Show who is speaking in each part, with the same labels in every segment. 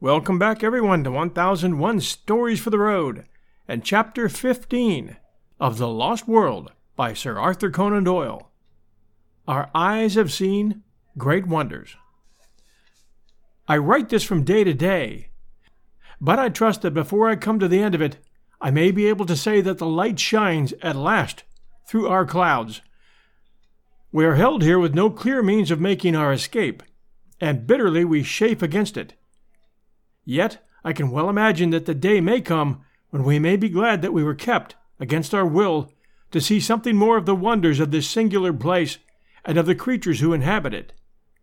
Speaker 1: Welcome back, everyone, to 1001 Stories for the Road and Chapter 15 of The Lost World by Sir Arthur Conan Doyle. Our eyes have seen great wonders. I write this from day to day, but I trust that before I come to the end of it, I may be able to say that the light shines at last through our clouds. We are held here with no clear means of making our escape, and bitterly we chafe against it. Yet I can well imagine that the day may come when we may be glad that we were kept, against our will, to see something more of the wonders of this singular place and of the creatures who inhabit it.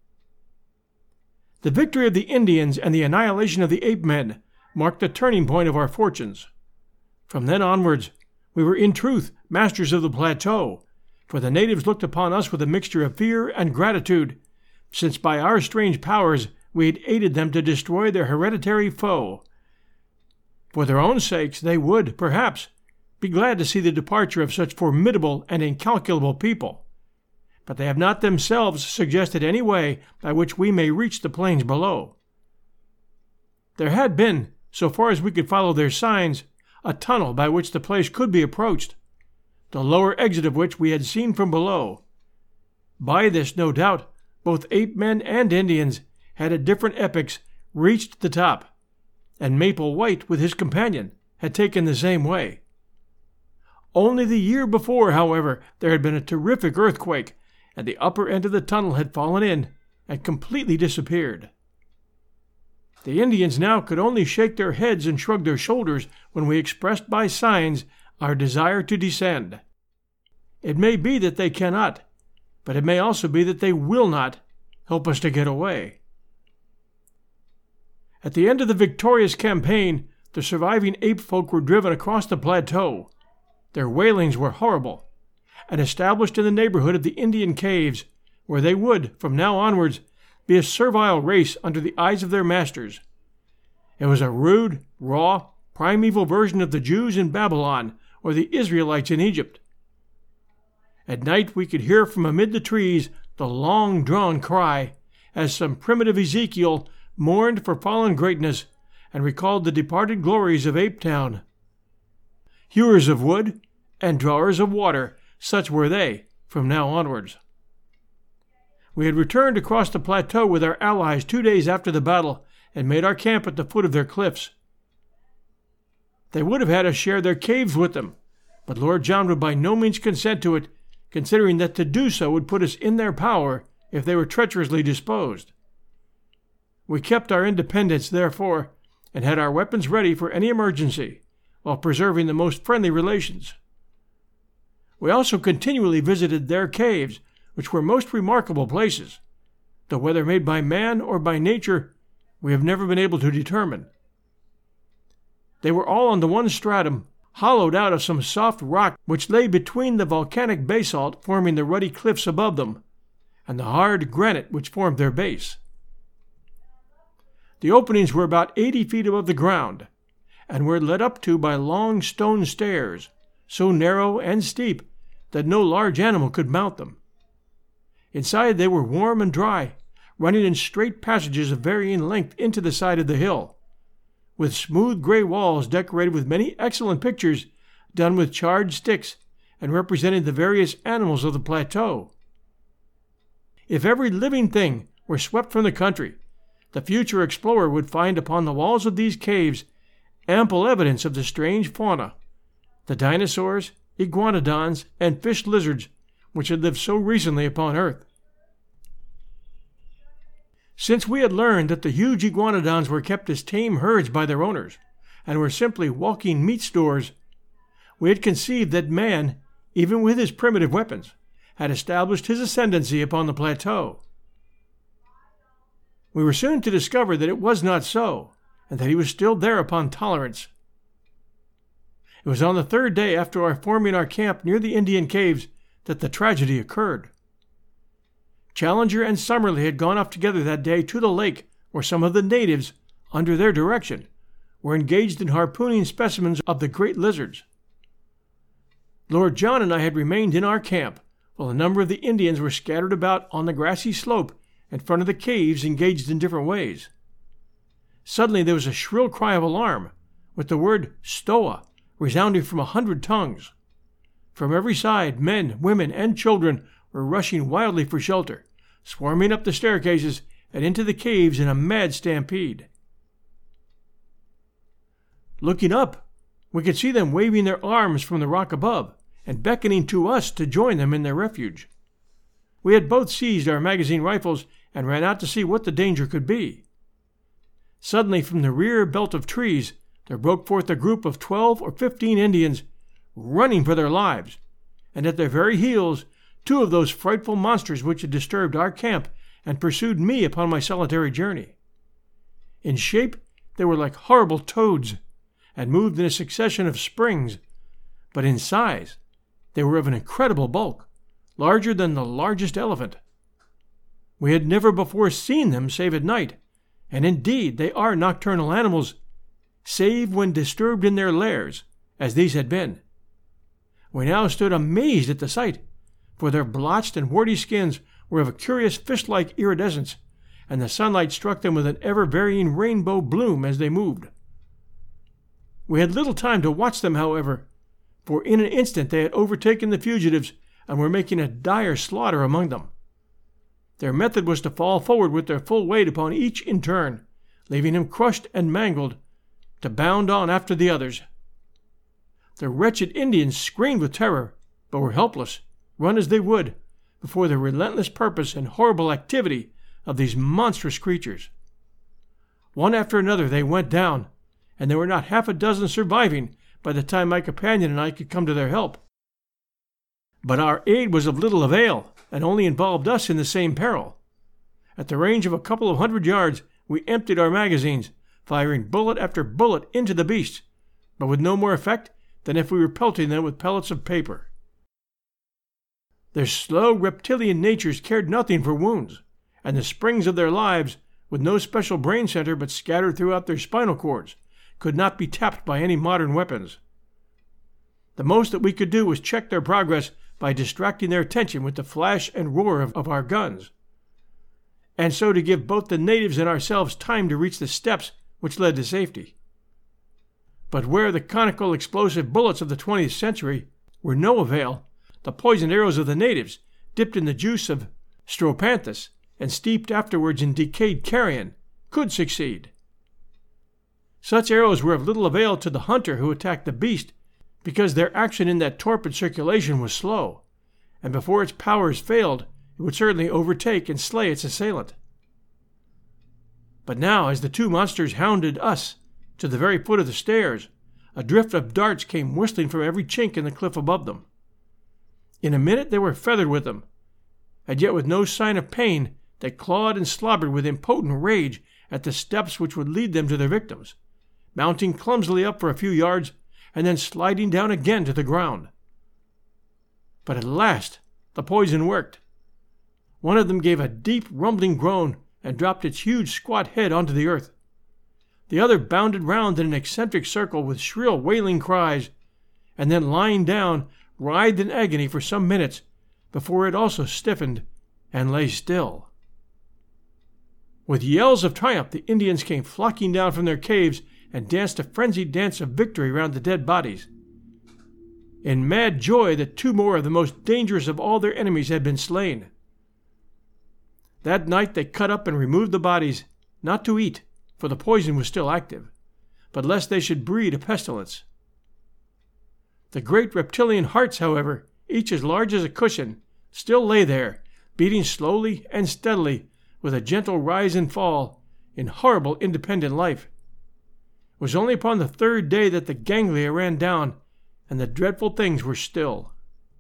Speaker 1: The victory of the Indians and the annihilation of the ape-men marked the turning point of our fortunes. From then onwards, we were in truth masters of the plateau, for the natives looked upon us with a mixture of fear and gratitude, since by our strange powers we had aided them to destroy their hereditary foe. For their own sakes they would, perhaps, be glad to see the departure of such formidable and incalculable people, but they have not themselves suggested any way by which we may reach the plains below. There had been, so far as we could follow their signs, a tunnel by which the place could be approached, the lower exit of which we had seen from below. By this, no doubt, both ape-men and Indians had at different epochs reached the top, and Maple White, with his companion, had taken the same way. Only the year before, however, there had been a terrific earthquake, and the upper end of the tunnel had fallen in and completely disappeared. The Indians now could only shake their heads and shrug their shoulders when we expressed by signs our desire to descend. It may be that they cannot, but it may also be that they will not, help us to get away. At the end of the victorious campaign, the surviving ape folk were driven across the plateau. Their wailings were horrible, and established in the neighborhood of the Indian caves, where they would, from now onwards, be a servile race under the eyes of their masters. It was a rude, raw, primeval version of the Jews in Babylon or the Israelites in Egypt. At night we could hear from amid the trees the long-drawn cry, as some primitive Ezekiel mourned for fallen greatness and recalled the departed glories of Ape Town. Hewers of wood and drawers of water, such were they from now onwards. We had returned across the plateau with our allies 2 days after the battle and made our camp at the foot of their cliffs. They would have had us share their caves with them, but Lord John would by no means consent to it, considering that to do so would put us in their power if they were treacherously disposed. We kept our independence, therefore, and had our weapons ready for any emergency, while preserving the most friendly relations. We also continually visited their caves, which were most remarkable places, though whether made by man or by nature, we have never been able to determine. They were all on the one stratum, hollowed out of some soft rock which lay between the volcanic basalt forming the ruddy cliffs above them, and the hard granite which formed their base. The openings were about 80 feet above the ground, and were led up to by long stone stairs, so narrow and steep that no large animal could mount them. Inside they were warm and dry, running in straight passages of varying length into the side of the hill, with smooth gray walls decorated with many excellent pictures done with charred sticks and representing the various animals of the plateau. If every living thing were swept from the country, the future explorer would find upon the walls of these caves ample evidence of the strange fauna, the dinosaurs, iguanodons, and fish lizards which had lived so recently upon Earth. Since we had learned that the huge iguanodons were kept as tame herds by their owners, and were simply walking meat stores, we had conceived that man, even with his primitive weapons, had established his ascendancy upon the plateau. We were soon to discover that it was not so, and that he was still there upon tolerance. It was on the third day after our forming our camp near the Indian caves that the tragedy occurred. Challenger and Summerlee had gone off together that day to the lake where some of the natives, under their direction, were engaged in harpooning specimens of the great lizards. Lord John and I had remained in our camp, while a number of the Indians were scattered about on the grassy slope in front of the caves engaged in different ways. Suddenly there was a shrill cry of alarm, with the word "Stoa" resounding from 100 tongues. From every side, men, women, and children were rushing wildly for shelter, swarming up the staircases and into the caves in a mad stampede. Looking up, we could see them waving their arms from the rock above and beckoning to us to join them in their refuge. We had both seized our magazine rifles and ran out to see what the danger could be. Suddenly, from the rear belt of trees, there broke forth a group of 12 or 15 Indians running for their lives, and at their very heels, 2 of those frightful monsters which had disturbed our camp and pursued me upon my solitary journey. In shape, they were like horrible toads, and moved in a succession of springs, but in size they were of an incredible bulk, larger than the largest elephant. We had never before seen them save at night, and indeed they are nocturnal animals, save when disturbed in their lairs, as these had been. We now stood amazed at the sight, for their blotched and warty skins were of a curious fish-like iridescence, and the sunlight struck them with an ever-varying rainbow bloom as they moved. We had little time to watch them, however, for in an instant they had overtaken the fugitives and were making a dire slaughter among them. Their method was to fall forward with their full weight upon each in turn, leaving him crushed and mangled, to bound on after the others. The wretched Indians screamed with terror, but were helpless, run as they would, before the relentless purpose and horrible activity of these monstrous creatures. One after another they went down, and there were not half a dozen surviving by the time my companion and I could come to their help. But our aid was of little avail, and only involved us in the same peril. At the range of a couple of 100 yards, we emptied our magazines, firing bullet after bullet into the beasts, but with no more effect than if we were pelting them with pellets of paper. Their slow reptilian natures cared nothing for wounds, and the springs of their lives, with no special brain center but scattered throughout their spinal cords, could not be tapped by any modern weapons. The most that we could do was check their progress by distracting their attention with the flash and roar of our guns, and so to give both the natives and ourselves time to reach the steps which led to safety. But where the conical explosive bullets of the 20th century were no avail, the poisoned arrows of the natives, dipped in the juice of strophanthus and steeped afterwards in decayed carrion, could succeed. Such arrows were of little avail to the hunter who attacked the beast, because their action in that torpid circulation was slow, and before its powers failed, it would certainly overtake and slay its assailant. But now, as the 2 monsters hounded us to the very foot of the stairs, a drift of darts came whistling from every chink in the cliff above them. In a minute they were feathered with them, and yet with no sign of pain, they clawed and slobbered with impotent rage at the steps which would lead them to their victims, mounting clumsily up for a few yards, and then sliding down again to the ground. But at last the poison worked. One of them gave a deep rumbling groan and dropped its huge squat head onto the earth. The other bounded round in an eccentric circle with shrill wailing cries, and then lying down, writhed in agony for some minutes before it also stiffened and lay still. With yells of triumph, the Indians came flocking down from their caves and danced a frenzied dance of victory round the dead bodies. In mad joy that 2 more of the most dangerous of all their enemies had been slain. That night they cut up and removed the bodies, not to eat, for the poison was still active, but lest they should breed a pestilence. The great reptilian hearts, however, each as large as a cushion, still lay there, beating slowly and steadily, with a gentle rise and fall, in horrible independent life. It was only upon the 3rd day that the ganglia ran down, and the dreadful things were still.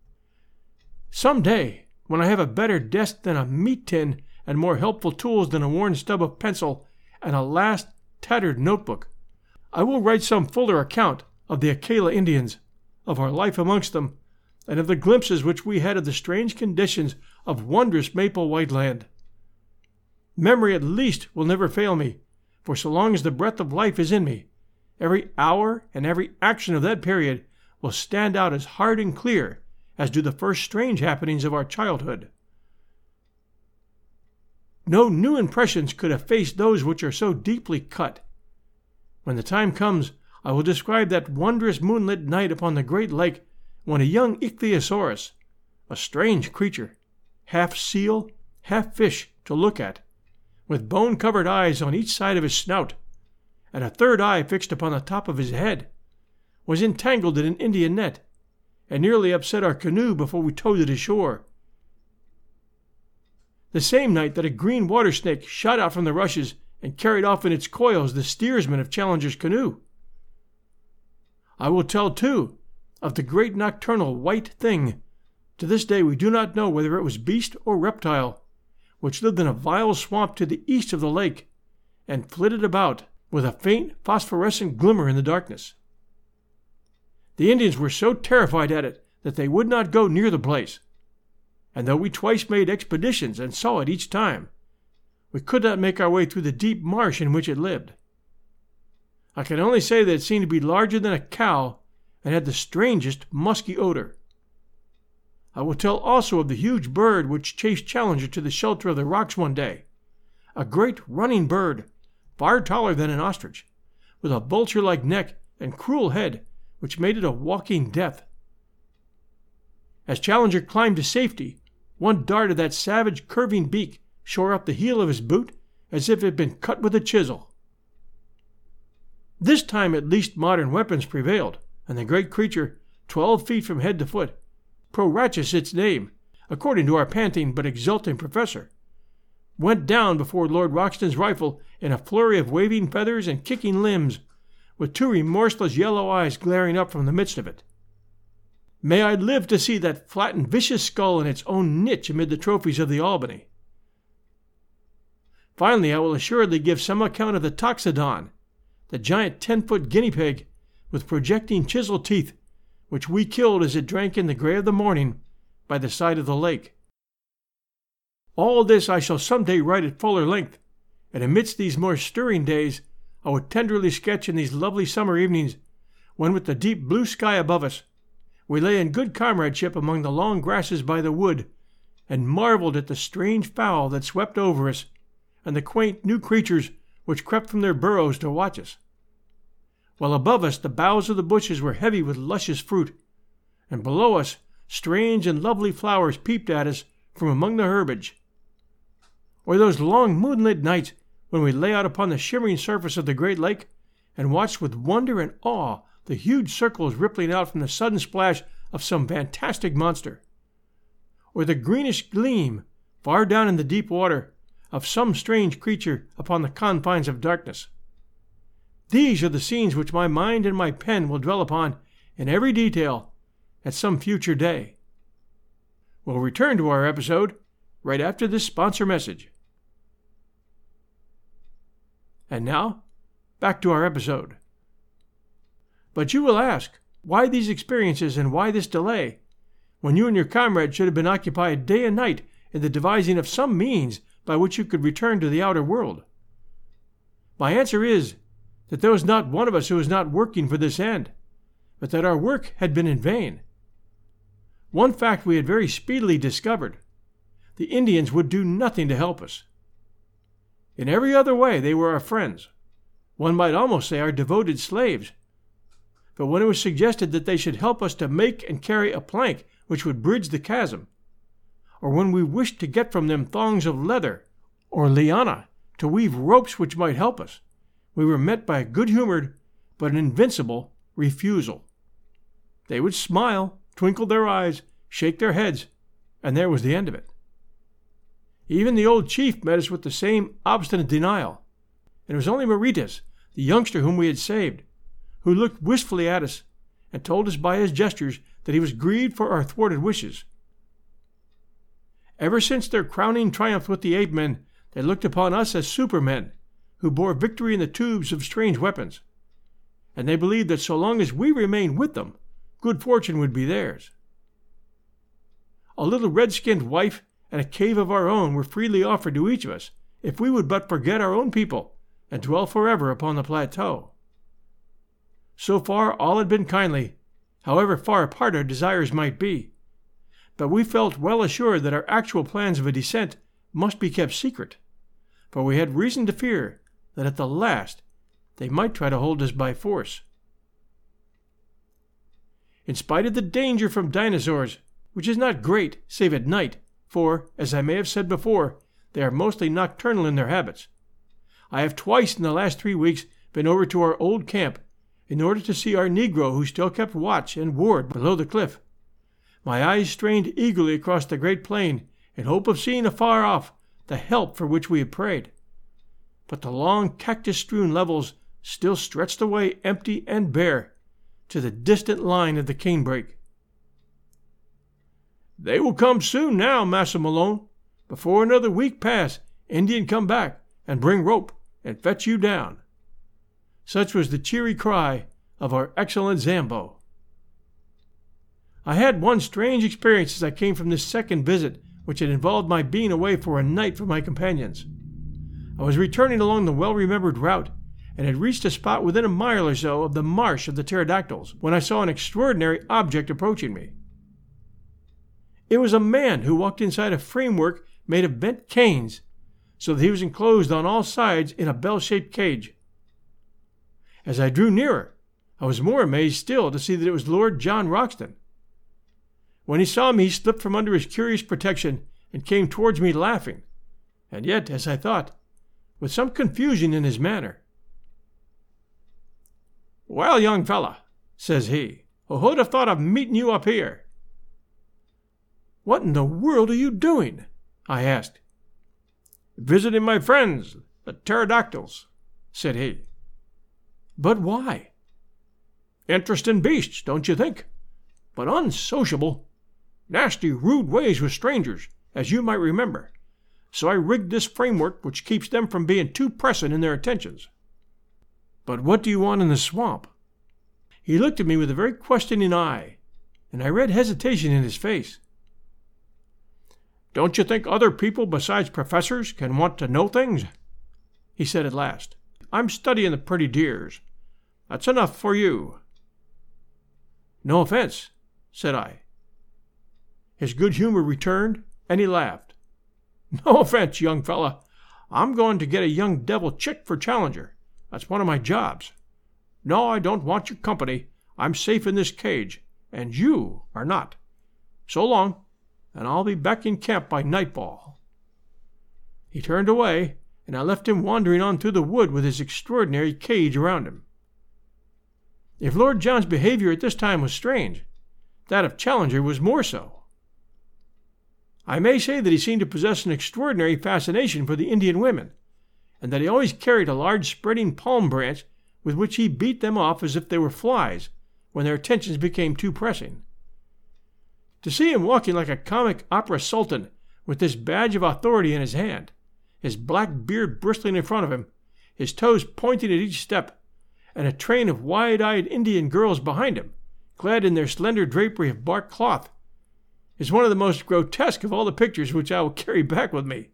Speaker 1: Some day, when I have a better desk than a meat tin and more helpful tools than a worn stub of pencil and a last tattered notebook, I will write some fuller account of the Akela Indians, of our life amongst them, and of the glimpses which we had of the strange conditions of wondrous Maple White Land. Memory at least will never fail me, for so long as the breath of life is in me, every hour and every action of that period will stand out as hard and clear as do the first strange happenings of our childhood. No new impressions could efface those which are so deeply cut When the time comes, I will describe that wondrous moonlit night upon the great lake when a young ichthyosaurus, a strange creature, half seal, half fish to look at, with bone-covered eyes on each side of his snout, and a third eye fixed upon the top of his head, was entangled in an Indian net, and nearly upset our canoe before we towed it ashore. The same night that a green water snake shot out from the rushes and carried off in its coils the steersman of Challenger's canoe. I will tell, too, of the great nocturnal white thing. To this day we do not know whether it was beast or reptile, which lived in a vile swamp to the east of the lake, and flitted about with a faint phosphorescent glimmer in the darkness. The Indians were so terrified at it that they would not go near the place, and though we twice made expeditions and saw it each time, we could not make our way through the deep marsh in which it lived. I can only say that it seemed to be larger than a cow and had the strangest musky odor. I will tell also of the huge bird which chased Challenger to the shelter of the rocks one day, a great running bird, far taller than an ostrich, with a vulture-like neck and cruel head, which made it a walking death. As Challenger climbed to safety, one dart of that savage curving beak shore up the heel of his boot as if it had been cut with a chisel. This time at least modern weapons prevailed, and the great creature, 12 feet from head to foot, Prorachus its name, according to our panting but exulting professor, went down before Lord Roxton's rifle in a flurry of waving feathers and kicking limbs, with 2 remorseless yellow eyes glaring up from the midst of it. May I live to see that flattened vicious skull in its own niche amid the trophies of the Albany. Finally, I will assuredly give some account of the Toxodon, the giant 10-foot guinea pig with projecting chisel teeth, which we killed as it drank in the gray of the morning by the side of the lake. All this I shall some day write at fuller length, and amidst these more stirring days I would tenderly sketch in these lovely summer evenings, when with the deep blue sky above us, we lay in good comradeship among the long grasses by the wood, and marveled at the strange fowl that swept over us, and the quaint new creatures which crept from their burrows to watch us. While above us the boughs of the bushes were heavy with luscious fruit, and below us strange and lovely flowers peeped at us from among the herbage. Or those long moonlit nights when we lay out upon the shimmering surface of the great lake and watched with wonder and awe the huge circles rippling out from the sudden splash of some fantastic monster. Or the greenish gleam, far down in the deep water, of some strange creature upon the confines of darkness. These are the scenes which my mind and my pen will dwell upon in every detail at some future day. We'll return to our episode right after this sponsor message. And now, back to our episode. But you will ask, why these experiences and why this delay, when you and your comrade should have been occupied day and night in the devising of some means by which you could return to the outer world? My answer is that there was not one of us who was not working for this end, but that our work had been in vain. One fact we had very speedily discovered: the Indians would do nothing to help us. In every other way they were our friends, one might almost say our devoted slaves. But when it was suggested that they should help us to make and carry a plank which would bridge the chasm, or when we wished to get from them thongs of leather or liana to weave ropes which might help us, we were met by a good-humored but an invincible refusal. They would smile, twinkle their eyes, shake their heads, and there was the end of it. Even the old chief met us with the same obstinate denial, and it was only Maritas, the youngster whom we had saved, who looked wistfully at us and told us by his gestures that he was grieved for our thwarted wishes. Ever since their crowning triumph with the ape-men, they looked upon us as supermen, who bore victory in the tubes of strange weapons, and they believed that so long as we remained with them, good fortune would be theirs. A little red-skinned wife and a cave of our own were freely offered to each of us, if we would but forget our own people and dwell forever upon the plateau. So far all had been kindly, however far apart our desires might be, but we felt well assured that our actual plans of a descent must be kept secret, for we had reason to fear that at the last they might try to hold us by force. In spite of the danger from dinosaurs, which is not great save at night, for, as I may have said before, they are mostly nocturnal in their habits, I have twice in the last 3 weeks been over to our old camp in order to see our Negro who still kept watch and ward below the cliff. My eyes strained eagerly across the great plain in hope of seeing afar off the help for which we had prayed. But the long cactus-strewn levels still stretched away empty and bare to the distant line of the canebrake. "They will come soon now, Massa Malone. Before another week pass, Indian come back and bring rope and fetch you down." Such was the cheery cry of our excellent Zambo. I had one strange experience as I came from this second visit, which had involved my being away for a night from my companions. I was returning along the well-remembered route, and had reached a spot within a mile or so of the marsh of the pterodactyls, when I saw an extraordinary object approaching me. It was a man who walked inside a framework made of bent canes, so that he was enclosed on all sides in a bell-shaped cage. As I drew nearer, I was more amazed still to see that it was Lord John Roxton. When he saw me, he slipped from under his curious protection and came towards me laughing, and yet, as I thought, with some confusion in his manner. "Well, young fella," says he, "who'd have thought of meeting you up here?" "What in the world are you doing?" I asked. "Visiting my friends, the pterodactyls," said he. "But why?" "Interesting beasts, don't you think? But unsociable. Nasty, rude ways with strangers, as you might remember. So I rigged this framework which keeps them from being too pressing in their attentions." "But what do you want in the swamp?" He looked at me with a very questioning eye, and I read hesitation in his face. "Don't you think other people besides professors can want to know things?" he said at last. "I'm studying the pretty dears. That's enough for you." "No offense," said I. His good humor returned, and he laughed. "No offense, young fella. I'm going to get a young devil chick for Challenger. That's one of my jobs. No, I don't want your company. I'm safe in this cage, and you are not. So long, and I'll be back in camp by nightfall." He turned away, and I left him wandering on through the wood with his extraordinary cage around him. If Lord John's behavior at this time was strange, that of Challenger was more so. I may say that he seemed to possess an extraordinary fascination for the Indian women, and that he always carried a large spreading palm branch with which he beat them off as if they were flies when their attentions became too pressing. To see him walking like a comic opera sultan with this badge of authority in his hand, his black beard bristling in front of him, his toes pointing at each step, and a train of wide-eyed Indian girls behind him, clad in their slender drapery of bark cloth, is one of the most grotesque of all the pictures which I will carry back with me.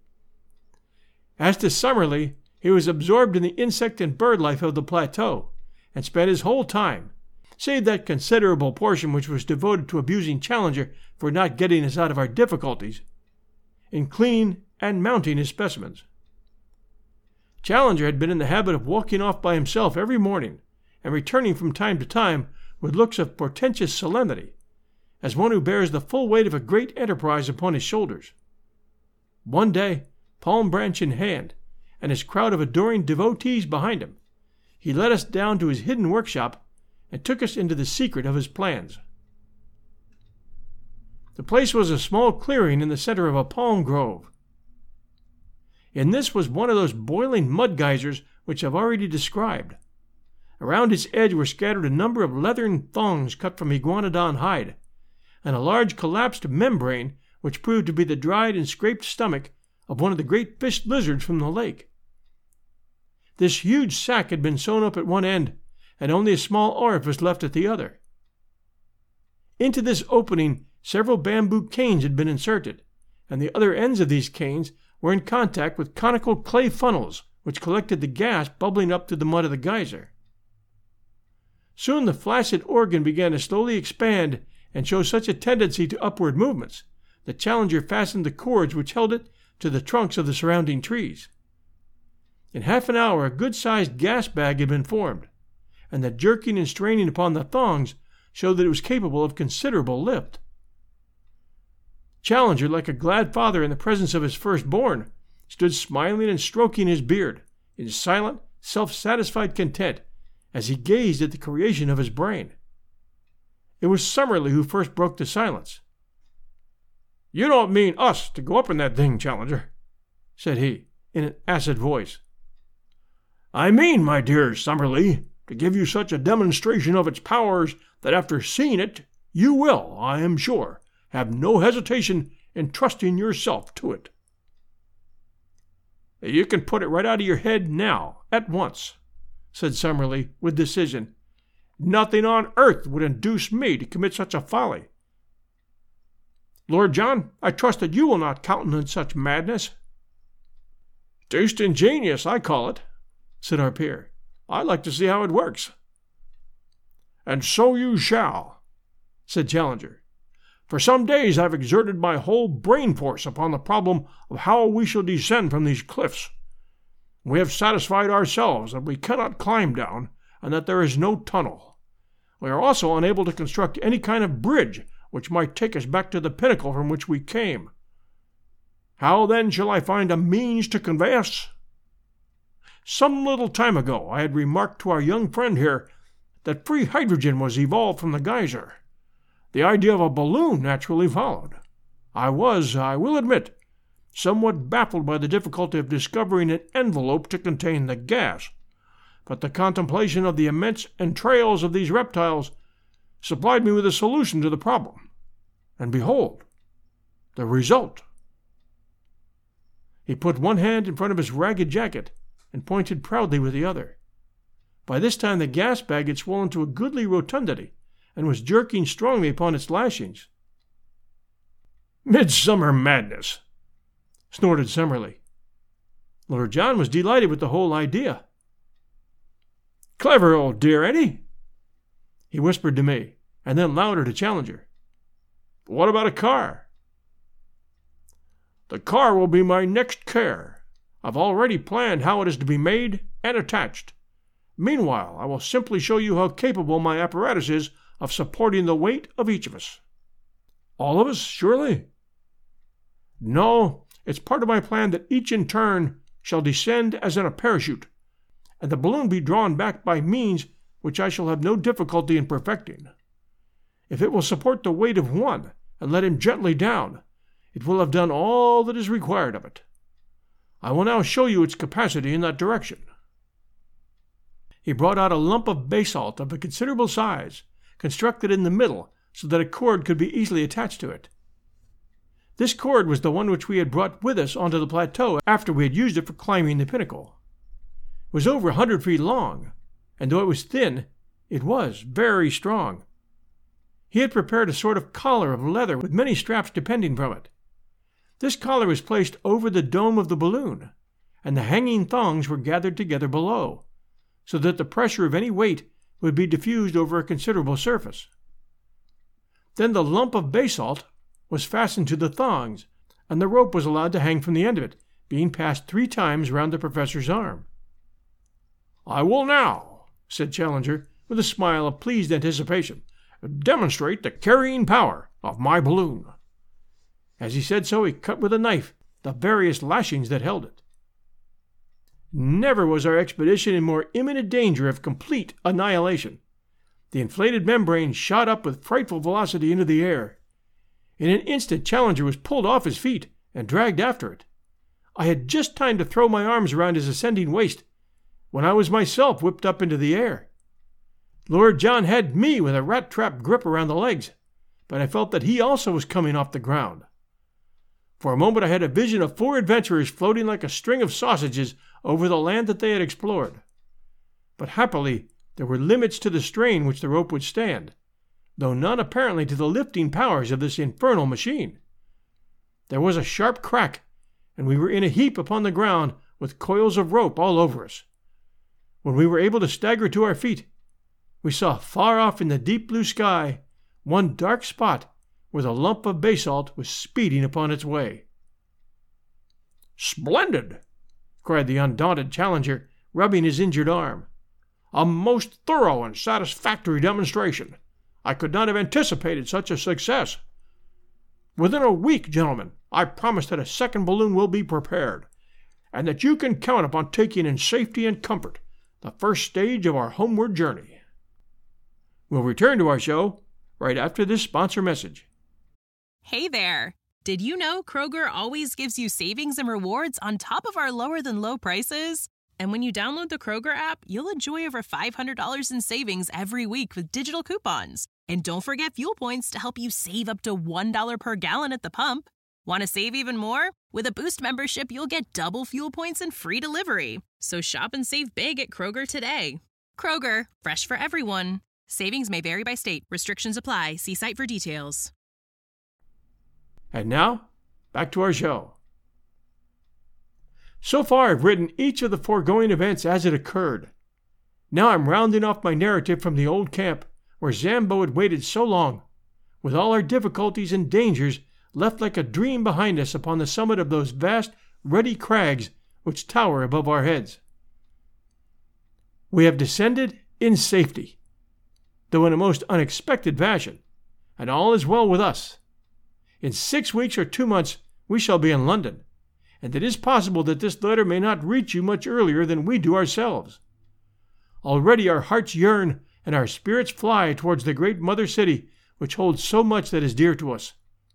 Speaker 1: As to Summerlee, he was absorbed in the insect and bird life of the plateau, and spent his whole time, save that considerable portion which was devoted to abusing Challenger for not getting us out of our difficulties, in cleaning and mounting his specimens. Challenger had been in the habit of walking off by himself every morning, and returning from time to time with looks of portentous solemnity, as one who bears the full weight of a great enterprise upon his shoulders. One day, palm branch in hand, and his crowd of adoring devotees behind him, he led us down to his hidden workshop and took us into the secret of his plans. The place was a small clearing in the center of a palm grove. In this was one of those boiling mud geysers which I have already described. Around its edge were scattered a number of leathern thongs cut from iguanodon hide, and a large collapsed membrane which proved to be the dried and scraped stomach of one of the great fish lizards from the lake. This huge sack had been sewn up at one end, and only a small orifice left at the other. Into this opening several bamboo canes had been inserted, and the other ends of these canes were in contact with conical clay funnels which collected the gas bubbling up through the mud of the geyser. Soon the flaccid organ began to slowly expand and show such a tendency to upward movements that Challenger fastened the cords which held it to the trunks of the surrounding trees. In half an hour a good-sized gas bag had been formed, and the jerking and straining upon the thongs showed that it was capable of considerable lift. Challenger, like a glad father in the presence of his firstborn, stood smiling and stroking his beard, in silent, self-satisfied content, as he gazed at the creation of his brain. It was Summerlee who first broke the silence. "You don't mean us to go up in that thing, Challenger," said he, in an acid voice. "I mean, my dear Summerlee, to give you such a demonstration of its powers that after seeing it, you will, I am sure, have no hesitation in trusting yourself to it." "You can put it right out of your head now, at once," said Summerlee with decision. "Nothing on earth would induce me to commit such a folly. Lord John, I trust that you will not countenance such madness." "Deuced ingenious, I call it," said our peer. "I'd like to see how it works." "And so you shall," said Challenger. "For some days I've exerted my whole brain force upon the problem of how we shall descend from these cliffs. We have satisfied ourselves that we cannot climb down, and that there is no tunnel. We are also unable to construct any kind of bridge which might take us back to the pinnacle from which we came. How then shall I find a means to convey us? Some little time ago I had remarked to our young friend here that free hydrogen was evolved from the geyser. The idea of a balloon naturally followed. I was, I will admit, somewhat baffled by the difficulty of discovering an envelope to contain the gas, but the contemplation of the immense entrails of these reptiles supplied me with a solution to the problem. And behold, the result." He put one hand in front of his ragged jacket and pointed proudly with the other. By this time the gas bag had swollen to a goodly rotundity and was jerking strongly upon its lashings. "Midsummer madness!" snorted Summerlee. Lord John was delighted with the whole idea. "Clever old dear, ain't he?" he whispered to me, and then louder to Challenger. "What about a car?" "The car will be my next care. I've already planned how it is to be made and attached. Meanwhile, I will simply show you how capable my apparatus is of supporting the weight of each of us." "All of us, surely?" "No, it's part of my plan that each in turn shall descend as in a parachute, and the balloon be drawn back by means which I shall have no difficulty in perfecting. If it will support the weight of one and let him gently down, it will have done all that is required of it. I will now show you its capacity in that direction." He brought out a lump of basalt of a considerable size, constructed in the middle so that a cord could be easily attached to it. This cord was the one which we had brought with us onto the plateau after we had used it for climbing the pinnacle. It was over 100 feet long, and though it was thin, it was very strong. He had prepared a sort of collar of leather with many straps depending from it. This collar was placed over the dome of the balloon, and the hanging thongs were gathered together below, so that the pressure of any weight would be diffused over a considerable surface. Then the lump of basalt was fastened to the thongs, and the rope was allowed to hang from the end of it, being passed 3 times round the professor's arm. "I will now," said Challenger, with a smile of pleased anticipation, "demonstrate the carrying power of my balloon." As he said so, he cut with a knife the various lashings that held it. Never was our expedition in more imminent danger of complete annihilation. The inflated membrane shot up with frightful velocity into the air. In an instant Challenger was pulled off his feet and dragged after it. I had just time to throw my arms around his ascending waist, when I was myself whipped up into the air. Lord John had me with a rat-trap grip around the legs, but I felt that he also was coming off the ground. For a moment I had a vision of 4 adventurers floating like a string of sausages over the land that they had explored. But happily there were limits to the strain which the rope would stand, though none apparently to the lifting powers of this infernal machine. There was a sharp crack, and we were in a heap upon the ground with coils of rope all over us. When we were able to stagger to our feet, we saw far off in the deep blue sky one dark spot where the lump of basalt was speeding upon its way. "Splendid!" cried the undaunted Challenger, rubbing his injured arm. "A most thorough and satisfactory demonstration. I could not have anticipated such a success. Within a week, gentlemen, I promise that a second balloon will be prepared, and that you can count upon taking in safety and comfort the first stage of our homeward journey." We'll return to our show right after this sponsor message.
Speaker 2: Hey there! Did you know Kroger always gives you savings and rewards on top of our lower-than-low prices? And when you download the Kroger app, you'll enjoy over $500 in savings every week with digital coupons. And don't forget fuel points to help you save up to $1 per gallon at the pump. Want to save even more? With a Boost membership, you'll get double fuel points and free delivery. So shop and save big at Kroger today. Kroger, fresh for everyone. Savings may vary by state. Restrictions apply. See site for details.
Speaker 1: And now, back to our show. So far, I've written each of the foregoing events as it occurred. Now I'm rounding off my narrative from the old camp where Zambo had waited so long, with all our difficulties and dangers left like a dream behind us upon the summit of those vast, ruddy crags which tower above our heads. We have descended in safety, though in a most unexpected fashion, and all is well with us. In 6 weeks or 2 months we shall be in London, and it is possible that this letter may not reach you much earlier than we do ourselves. Already our hearts yearn and our spirits fly towards the great mother city which holds so much that is dear to us.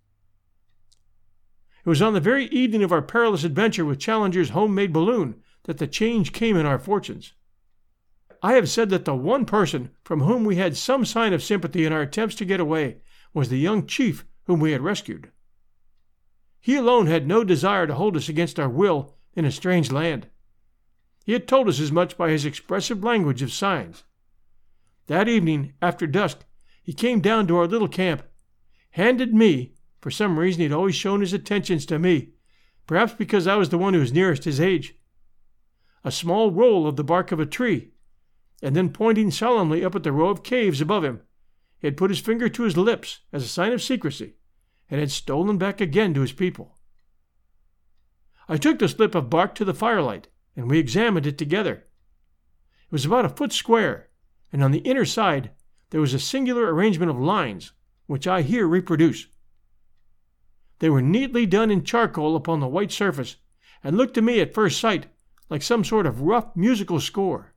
Speaker 1: It was on the very evening of our perilous adventure with Challenger's homemade balloon that the change came in our fortunes. I have said that the one person from whom we had some sign of sympathy in our attempts to get away was the young chief whom we had rescued. He alone had no desire to hold us against our will in a strange land. He had told us as much by his expressive language of signs. That evening, after dusk, he came down to our little camp, handed me, for some reason he had always shown his attentions to me, perhaps because I was the one who was nearest his age, a small roll of the bark of a tree, and then pointing solemnly up at the row of caves above him, he had put his finger to his lips as a sign of secrecy, and had stolen back again to his people. I took the slip of bark to the firelight, and we examined it together. It was about a foot square, and on the inner side there was a singular arrangement of lines, which I here reproduce. They were neatly done in charcoal upon the white surface, and looked to me at first sight like some sort of rough musical score.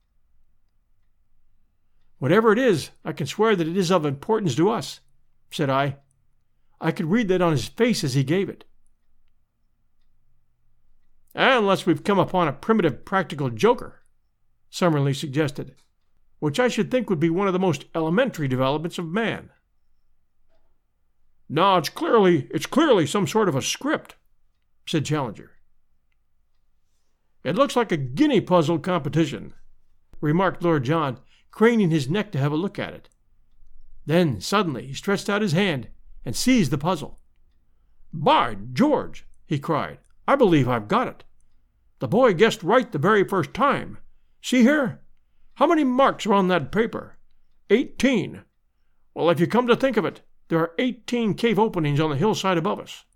Speaker 1: "Whatever it is, I can swear that it is of importance to us," said I. I could read that on his face as he gave it. "Unless we've come upon a primitive practical joker," Summerlee suggested, "which I should think would be one of the most elementary developments of man." "No, it's clearly some sort of a script," said Challenger. "It looks like a guinea puzzle competition," remarked Lord John, craning his neck to have a look at it. Then, suddenly, he stretched out his hand and seized the puzzle. "By George!" he cried. "I believe I've got it. The boy guessed right the very first time. See here? How many marks are on that paper? 18. Well, if you come to think of it, there are 18 cave openings on the hillside above us."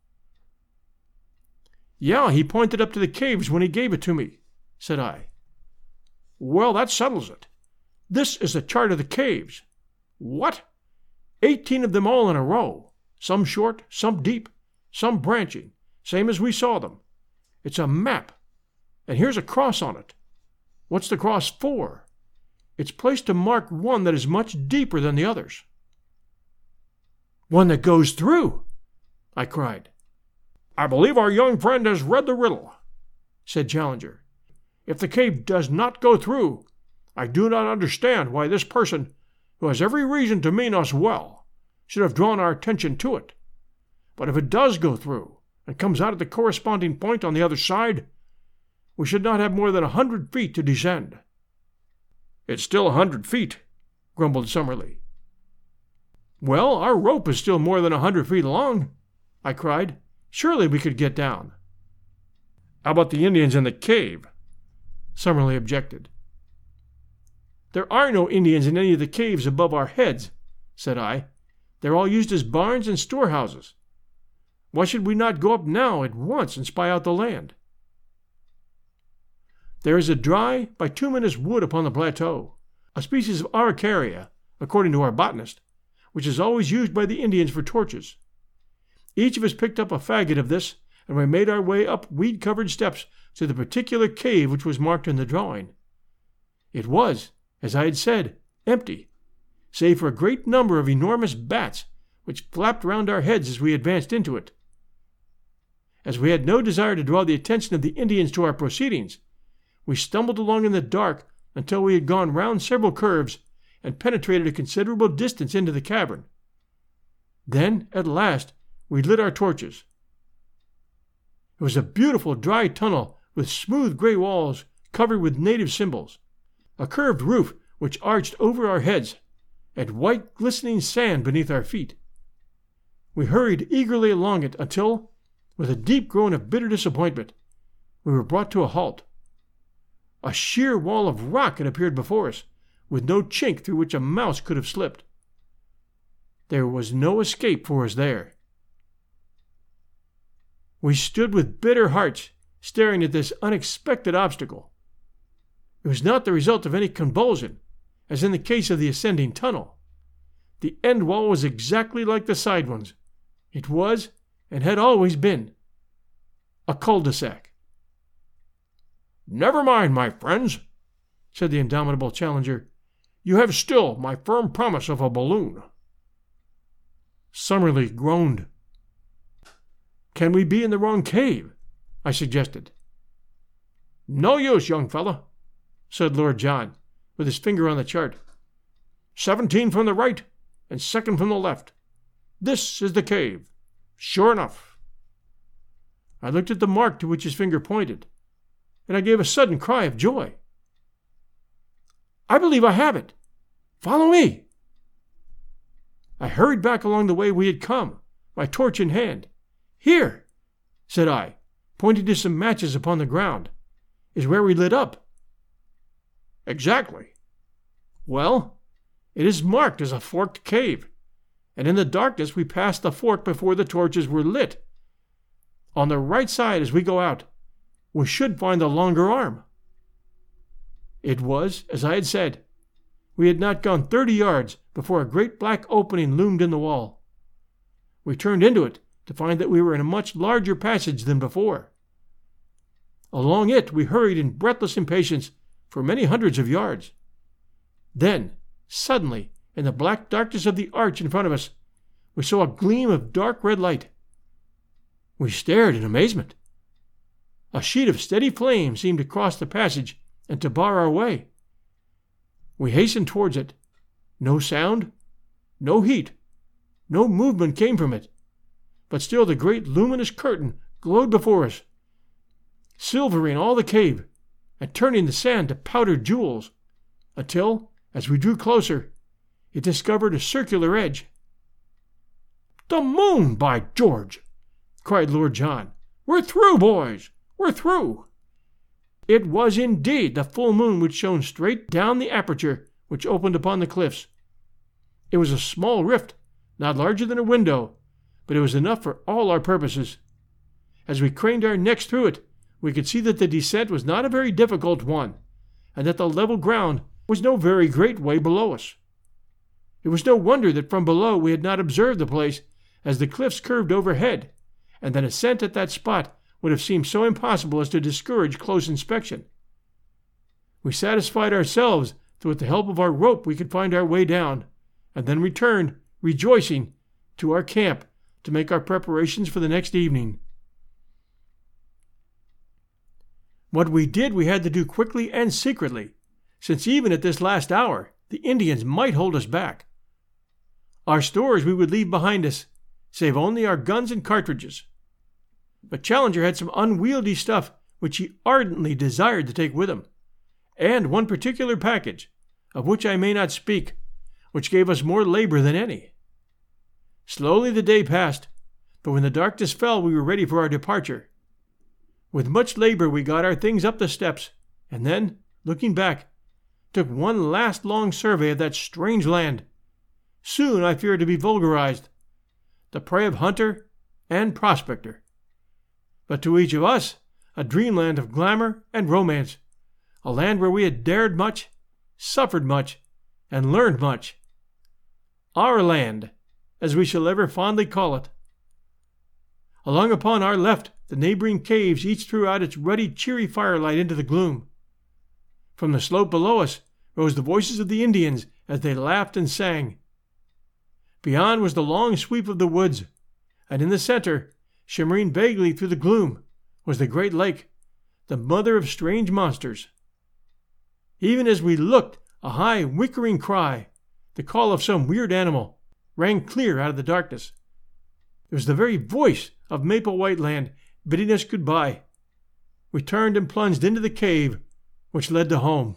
Speaker 1: "Yeah, he pointed up to the caves when he gave it to me," said I. "Well, that settles it. This is a chart of the caves. What? 18 of them all in a row. Some short, some deep, some branching, same as we saw them. It's a map, and here's a cross on it. What's the cross for? It's placed to mark one that is much deeper than the others." "One that goes through!" I cried. "I believe our young friend has read the riddle," said Challenger. "If the cave does not go through, I do not understand why this person, who has every reason to mean us well, should have drawn our attention to it. But if it does go through, and comes out at the corresponding point on the other side, we should not have more than 100 feet to descend." "It's still 100 feet," grumbled Summerlee. "Well, our rope is still more than 100 feet long," I cried. "Surely we could get down." "How about the Indians in the cave?" Summerlee objected. "There are no Indians in any of the caves above our heads," said I. "They're all used as barns and storehouses. Why should we not go up now at once and spy out the land?" There is a dry bituminous wood upon the plateau, a species of araucaria, according to our botanist, which is always used by the Indians for torches. Each of us picked up a faggot of this, and we made our way up weed-covered steps to the particular cave which was marked in the drawing. It was, as I had said, empty, save for a great number of enormous bats which flapped round our heads as we advanced into it. As we had no desire to draw the attention of the Indians to our proceedings, we stumbled along in the dark until we had gone round several curves and penetrated a considerable distance into the cavern. Then, at last, we lit our torches. It was a beautiful dry tunnel with smooth gray walls covered with native symbols, a curved roof which arched over our heads, and white glistening sand beneath our feet. We hurried eagerly along it until, with a deep groan of bitter disappointment, we were brought to a halt. A sheer wall of rock had appeared before us, with no chink through which a mouse could have slipped. There was no escape for us there. We stood with bitter hearts, staring at this unexpected obstacle. It was not the result of any convulsion, as in the case of the ascending tunnel. The end wall was exactly like the side ones. It was, and had always been, a cul-de-sac. "Never mind, my friends," said the indomitable challenger. "You have still my firm promise of a balloon." Summerlee groaned. "Can we be in the wrong cave?" I suggested. "No use, young fellow," said Lord John, with his finger on the chart. 17 from the right and 2nd from the left. This is the cave, sure enough." I looked at the mark to which his finger pointed, and I gave a sudden cry of joy. "I believe I have it. Follow me." I hurried back along the way we had come, my torch in hand. "Here," said I, pointing to some matches upon the ground, "is where we lit up." "Exactly." "Well, it is marked as a forked cave, and in the darkness we passed the fork before the torches were lit. On the right side as we go out, we should find the longer arm." It was, as I had said. We had not gone 30 yards before a great black opening loomed in the wall. We turned into it to find that we were in a much larger passage than before. Along it we hurried in breathless impatience for many hundreds of yards. Then, suddenly, in the black darkness of the arch in front of us, we saw a gleam of dark red light. We stared in amazement. A sheet of steady flame seemed to cross the passage and to bar our way. We hastened towards it. No sound, no heat, no movement came from it, but still the great luminous curtain glowed before us, silvering all the cave and turning the sand to powdered jewels, until, as we drew closer, it discovered a circular edge. "The moon, by George!" cried Lord John. "We're through, boys! We're through!" It was indeed the full moon which shone straight down the aperture which opened upon the cliffs. It was a small rift, not larger than a window, but it was enough for all our purposes. As we craned our necks through it, we could see that the descent was not a very difficult one, and that the level ground was no very great way below us. It was no wonder that from below we had not observed the place, as the cliffs curved overhead, and that ascent at that spot would have seemed so impossible as to discourage close inspection. We satisfied ourselves that with the help of our rope we could find our way down, and then returned, rejoicing, to our camp to make our preparations for the next evening. What we did we had to do quickly and secretly, since even at this last hour the Indians might hold us back. Our stores we would leave behind us, save only our guns and cartridges. But Challenger had some unwieldy stuff which he ardently desired to take with him, and one particular package, of which I may not speak, which gave us more labor than any. Slowly the day passed, but when the darkness fell we were ready for our departure. With much labor we got our things up the steps, and then, looking back, took one last long survey of that strange land, soon I fear to be vulgarized, the prey of hunter and prospector, but to each of us a dreamland of glamour and romance, a land where we had dared much, suffered much, and learned much. Our land, as we shall ever fondly call it. Along upon our left, the neighboring caves each threw out its ruddy, cheery firelight into the gloom. From the slope below us rose the voices of the Indians as they laughed and sang. Beyond was the long sweep of the woods, and in the center, shimmering vaguely through the gloom, was the great lake, the mother of strange monsters. Even as we looked, a high, whickering cry, the call of some weird animal, rang clear out of the darkness. It was the very voice of Maple White Land bidding us goodbye. We turned and plunged into the cave which led to home.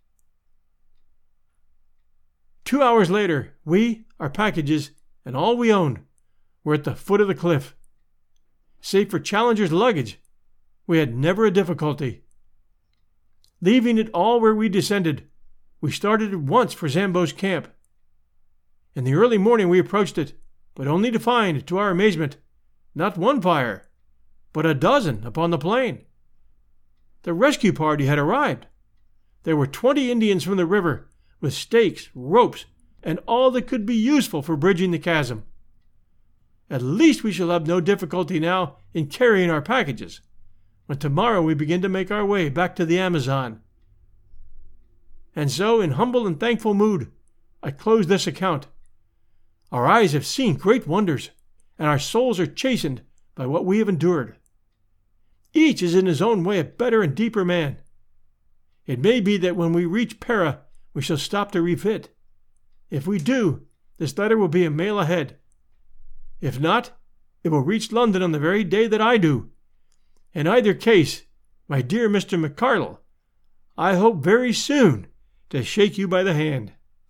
Speaker 1: 2 hours later, we, our packages, and all we owned were at the foot of the cliff. Save for Challenger's luggage, we had never a difficulty. Leaving it all where we descended, we started at once for Zambo's camp. In the early morning we approached it, but only to find, to our amazement, not one fire, but a dozen upon the plain. The rescue party had arrived. There were 20 Indians from the river, with stakes, ropes, and all that could be useful for bridging the chasm. At least we shall have no difficulty now in carrying our packages, when tomorrow we begin to make our way back to the Amazon. And so, in humble and thankful mood, I close this account. Our eyes have seen great wonders, and our souls are chastened by what we have endured. Each is in his own way a better and deeper man. It may be that when we reach Para, we shall stop to refit. If we do, this letter will be a mail ahead. If not, it will reach London on the very day that I do. In either case, my dear Mr. McCardle, I hope very soon to shake you by the hand.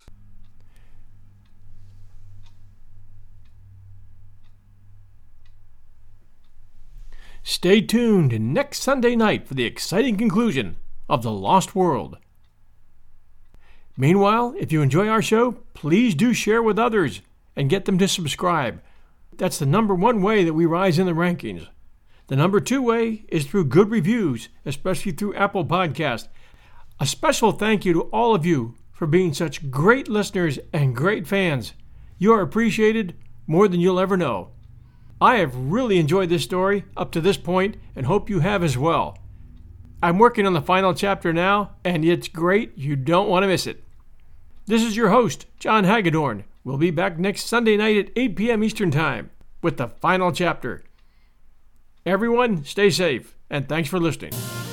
Speaker 1: Stay tuned next Sunday night for the exciting conclusion of The Lost World. Meanwhile, if you enjoy our show, please do share with others and get them to subscribe. That's the number one way that we rise in the rankings. The number two way is through good reviews, especially through Apple Podcast. A special thank you to all of you for being such great listeners and great fans. You are appreciated more than you'll ever know. I have really enjoyed this story up to this point and hope you have as well. I'm working on the final chapter now, and it's great. You don't want to miss it. This is your host, John Hagedorn. We'll be back next Sunday night at 8 p.m. Eastern Time with the final chapter. Everyone, stay safe, and thanks for listening.